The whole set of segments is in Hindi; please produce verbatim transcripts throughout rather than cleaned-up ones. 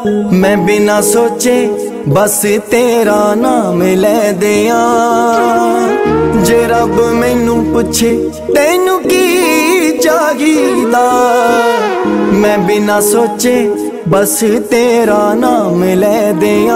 मैं बिना सोचे बस तेरा नाम ले दिया। जे रब मैनू पुछे तैनू की चाहिदा, मैं बिना सोचे बस तेरा नाम ले दिया।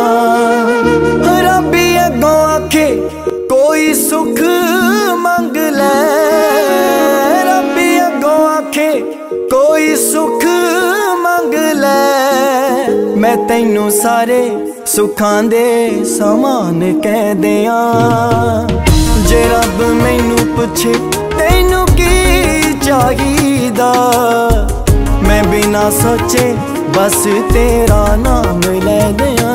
रब्बी अगों आखे कोई सुख मंग ले, रब्बी अगों आखे कोई सुख मंग ले। मैं तैनू सारे सुखां दे समान कह दिया। जे रब मैनू पुछे तैनू की चाहिदा, मैं बिना सोचे बस तेरा नाम ले दिया।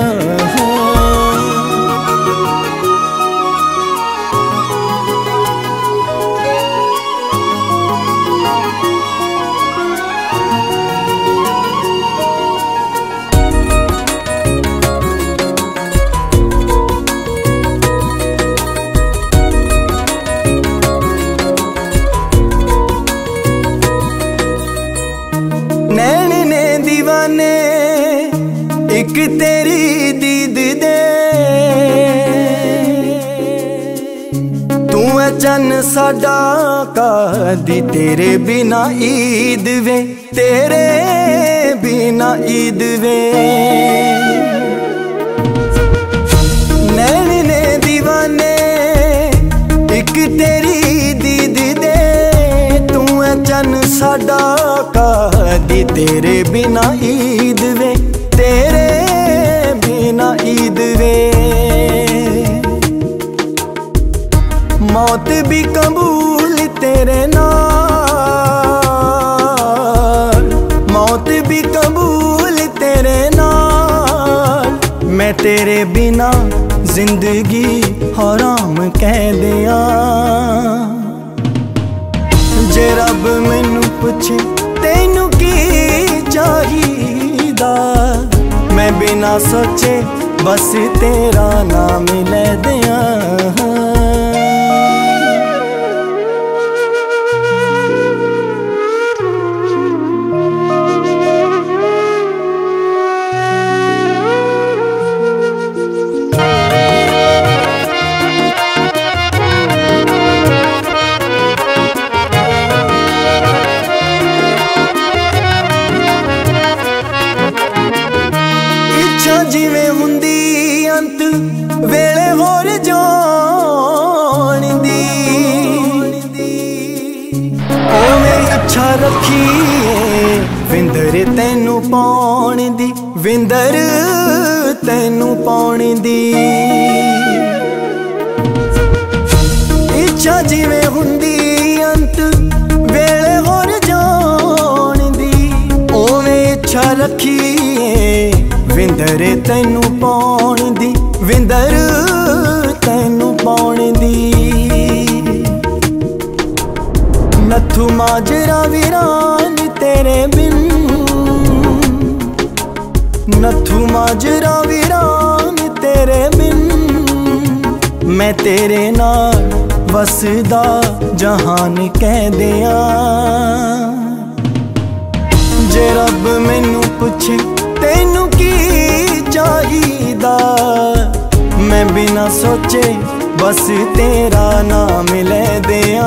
नैन ने दीवाने एक तेरी दीद दे, तू है चन्न साडा कादी, तेरे बिना ईद वे, तेरे बिना ईद वे। नैन ने दीवाने एक तेरी दीद दे, तू है चन्न साडा कादी, तेरे बिना ईद वे, तेरे बिना ईद वे। मौत भी कबूल तेरे नाल, मौत भी कबूल तेरे नाल। मैं तेरे बिना जिंदगी हराम कह दिया। जे रब मैनू पुछे तैनू की चाहिदा, मैं बिना सोचे बस तेरा नाम ले दिया। जिवें हुंदी अंत वेले होर जान दी, ओवें इच्छा रखी विंदर तैनू पाउण दी, विंदर तैनू पाउण दी। इच्छा जिवें हुंदी अंत वेले होर जान दी, ओवें इच्छा रखी विंदर तैनू पाउण दी, विंदर तैनू पाउण दी। नथू माजरा वीरान तेरे बिन, नथू माजरा वीरान तेरे बिन। मैं तेरे नाल वसदा जहान कह दिया। जे रब मैनू पुछे तैनू की चाहिदा, मैं बिना सोचे बस तेरा नाम ले दिया।